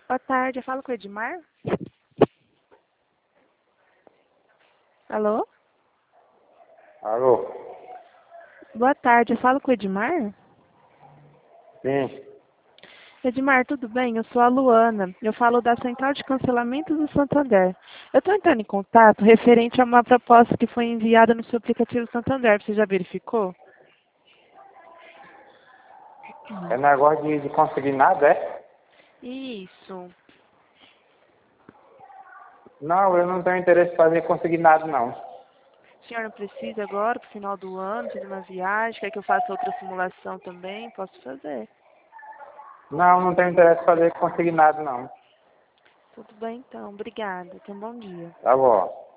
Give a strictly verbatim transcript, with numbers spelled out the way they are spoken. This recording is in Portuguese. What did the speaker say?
Boa tarde, eu falo com o Edmar? Alô? Alô? Boa tarde, eu falo com o Edmar? Sim. Edmar, tudo bem? Eu sou a Luana. Eu falo da Central de Cancelamento do Santander. Eu estou entrando em contato referente a uma proposta que foi enviada no seu aplicativo Santander. Você já verificou? É negócio de, de conseguir nada, é? Isso. Não, eu não tenho interesse em fazer conseguir nada, não. A senhora precisa agora, para o final do ano, fazer uma viagem? Quer que eu faça outra simulação também? Posso fazer. Não, não tenho interesse em fazer conseguir nada, não. Tudo bem, então. Obrigada. Tenha um bom dia. Tá bom.